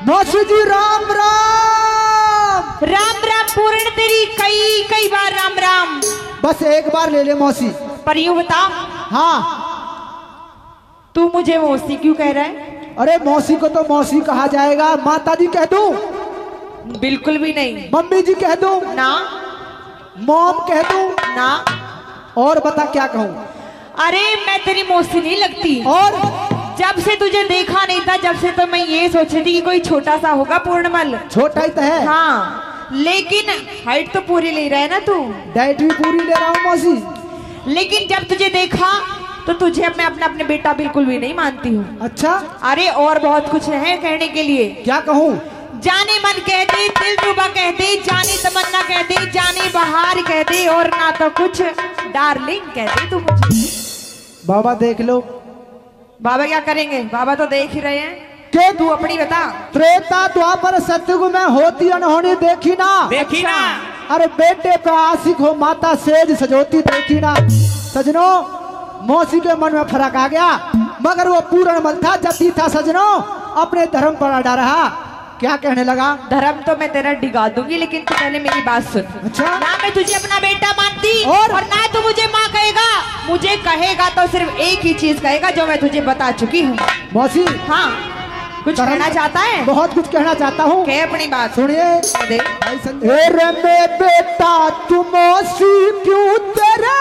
मौसी जी राम राम। राम राम पूर्ण तेरी कई कई बार राम राम। बस एक बार ले ले मौसी। पर यूं बता, हाँ तू मुझे मौसी क्यों कह रहा है? अरे मौसी को तो मौसी कहा जाएगा। माता जी कह दूं? बिल्कुल भी नहीं। मम्मी जी कह दूं? ना। मॉम कह दूं? ना। और बता क्या कहूं? अरे मैं तेरी मौसी नहीं लगती। और जब से तुझे देखा नहीं था, जब से तो मैं ये सोच रही थी कि कोई छोटा सा होगा पूर्णमल। छोटा ही तो है। हाँ, लेकिन हाइट तो पूरी ले रहा है ना तू। डाइट भी पूरी ले रहा हूँ मौसी। लेकिन जब तुझे देखा तो तुझे मैं अपने बेटा बिल्कुल भी नहीं मानती हूँ। अच्छा, अरे और बहुत कुछ है कहने के लिए। क्या कहूँ? जाने मन कह दे, दिल रुबा कह दे, जाने तमन्ना कह दे, जाने बहार कह दे, और ना तो कुछ डार्लिंग कह दे तू मुझे। बाबा देख लो। बाबा क्या करेंगे? बाबा तो देख ही रहे हैं। के तू अपनी बता। त्रेता द्वापर सतयुग में होती अनहोनी देखी ना। देखी ना। अरे बेटे पे आशिक हो माता सेज सजोती देखी ना। सजनों, मौसी के मन में फर्क आ गया, मगर वो पूर्णमल था जति था। सजनों, अपने धर्म पर अड़ा रहा। क्या कहने लगा? धर्म तो मैं तेरा डिगा दूंगी, लेकिन तू पहले मेरी बात सुन। अच्छा? ना मैं तुझे अपना बेटा मानती और ना तू मुझे माँ कहेगा। मुझे कहेगा तो सिर्फ एक ही चीज कहेगा जो मैं तुझे बता चुकी हूँ। मौसी, हाँ, कुछ कहना चाहता है? बहुत कुछ कहना चाहता हूँ। कह अपनी बात। सुनिए। दे। रे में बेटा तू मौसी क्यों तेरे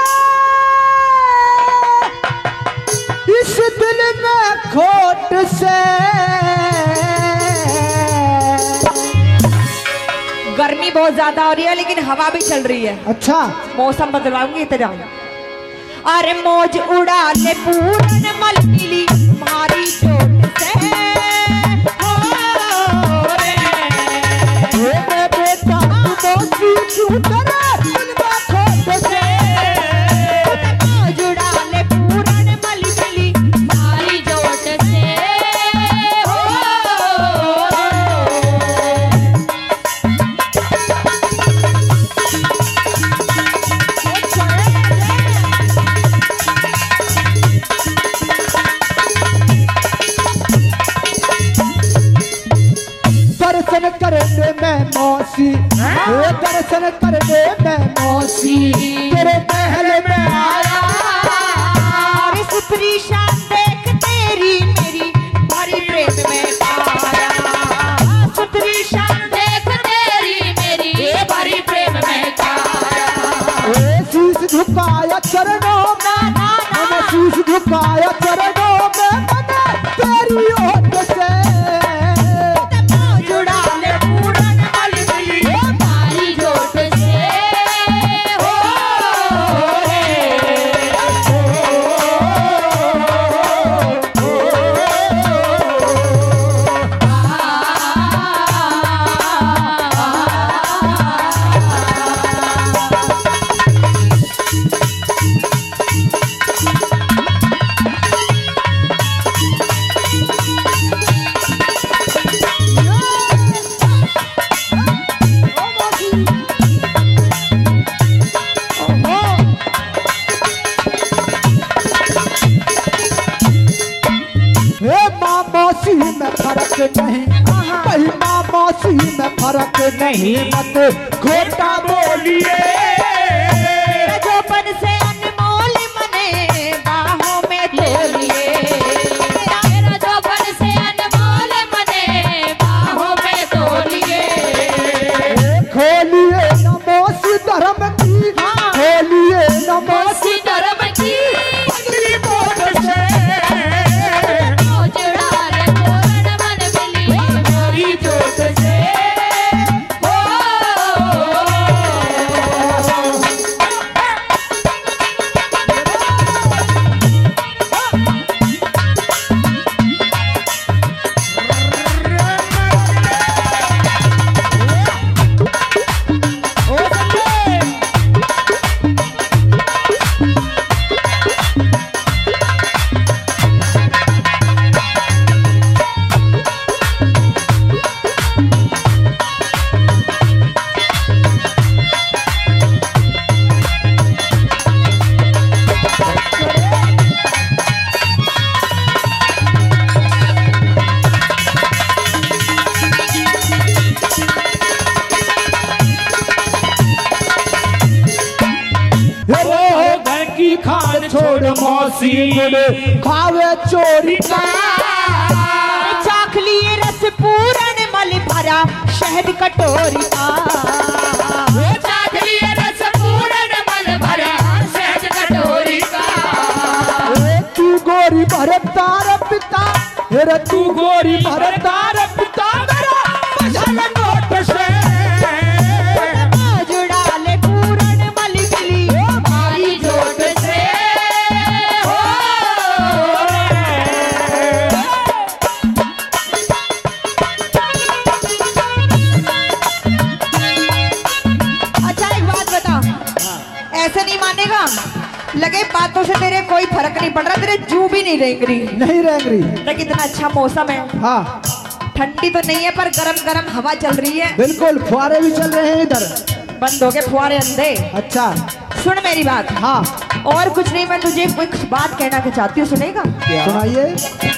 इस दिल में खोट से। गर्मी बहुत ज्यादा हो रही है, लेकिन हवा भी चल रही है। अच्छा, मौसम बदलवाऊंगी तेरा। अरे मौज उड़ा ले पूर्णमल मिली मारी चोट से। बेटा तू मौसी क्यों तेरे दिल में खोट से। मौज उड़ा ले पूर्णमल मिली मारी चोट से। दर्शन करने में मौसी, दर्शन करने में मौसी तेरे महल में आया। और इस परेशान देख तेरी मेरी भरी प्रेम में पाया। परेशान देख तेरी मेरी भरी प्रेम में पाया। शीश झुकाया चरणों में, मैंने शीश झुकाया चरणों में, मैंने तेरी ओट से। मौसी में फर्क नहीं, महिमा मौसी में फर्क नहीं, मत खोटा बोलिए। जोपन से अनमोल मने बाहों में तोलिए। मेरा जोपन से अनमोल मने बाहों में तोलिए। खोलिए न मौसी धर्म की, खोलिए न मौसी धर्म की। पगली बोट से। मौसी खावे चोरी का चाख लिए रस पूरन मल भरा शहद कटोरी का चाख लिए रस पूरन मल भरा शहद कटोरी का तू गोरी भरतार पिता हेरे तू गोरी भरतार पिता मेरा मसल नोट से जुड़ा ले पूरन मल मिली मारी जोट से हो अच्छा एक बात बता ऐसे नहीं मानेगा लगे बातों से तेरे कोई फर्क नहीं पड़ रहा तेरे जू भी नहीं रेंग रही नहीं रेंग रही देख कितना अच्छा मौसम है हाँ ठंडी तो नहीं है पर गरम गरम हवा चल रही है बिल्कुल फुहारे भी चल रहे हैं इधर बंद हो गए फुहारे अंधे अच्छा सुन मेरी बात हाँ और कुछ नहीं मैं तुझे कुछ बात कहना के चाहती हूँ सुनेगा सुनाइए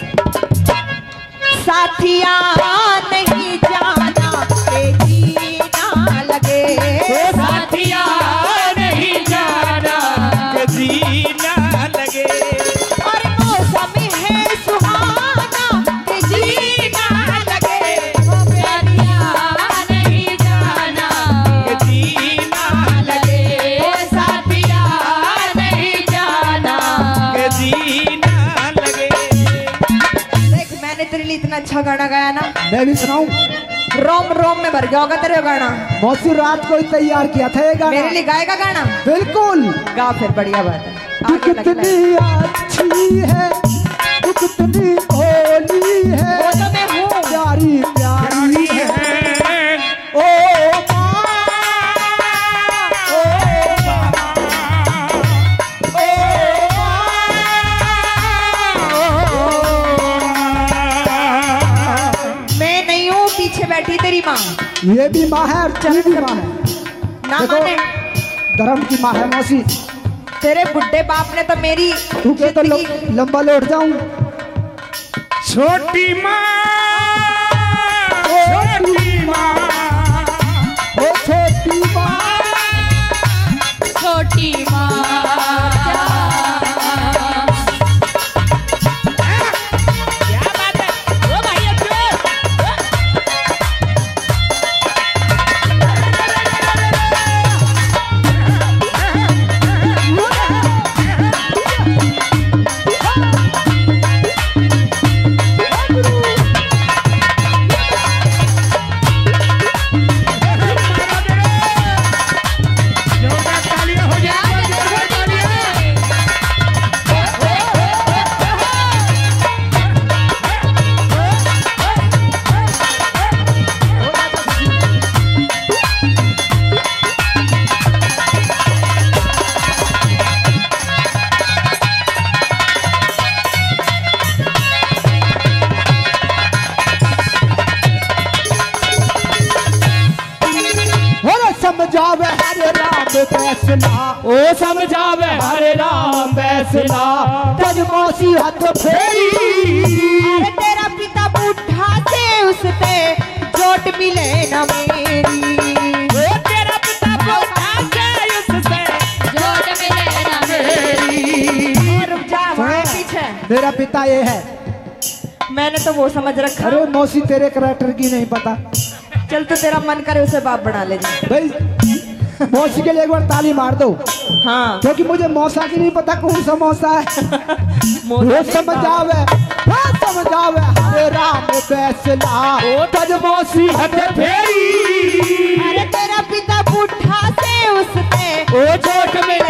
साथिया नहीं जाना के जीना लगे साथिया नहीं जाना के जीना लगे और मौसम है सुहाना के जीना लगे साथिया नहीं जाना के जीना लगे साथिया नहीं जाना के जीना लगे। देख मैंने तेरे लिए इतना अच्छा गाना गाया ना मैं भी सुनाऊं रोम रोम में भर गया होगा तेरे गाना मौसी रात को ही तैयार किया था ये गाना मेरे लिए गाएगा गाना बिल्कुल गा फिर बढ़िया बात है तू आगे लग कितनी अच्छी है तू कितनी भोली है वो तो मैं हूँ प्यारी प्यारी है ओ माँ मैं नहीं हूँ पीछे बैठी तेरी माँ ये भी माँ है और चल भी माँ है ना देखो, माने धर्म की माँ है मौसी तेरे बुड्ढे बाप ने तो मेरी तू के तो जिंदगी लंबा लौट जाऊं छोटी माँ छोटी माँ ओ छोटी माँ छोटी माँ क्या बात है ओ भाई समझावे हरे राम फैसला ओ समझावे हरे राम फैसला तज मौसी हाथ फेरी अरे तेरा पिता बूढ़ा से उससे चोट मिले न मेरी ओ तेरा पिता बूढ़ा से उससे चोट मिले न मेरी और रुक जा वहाँ पीछे मेरा पिता ये है मैंने तो वो समझ रखा अरे मौसी तेरे करैक्टर की नहीं पता चल तो तेरा मन करे उसे बाप बना ले जा भाई मौसी के लिए एक बार ताली मार दो हाँ क्योंकि मुझे मौसा की नहीं पता कौन सा मौसा है वो समझावे हरे राम फैसला तज मौसी हथ फेरी अरे तेरा पिता बूढ़ा से उससे ओ चोट में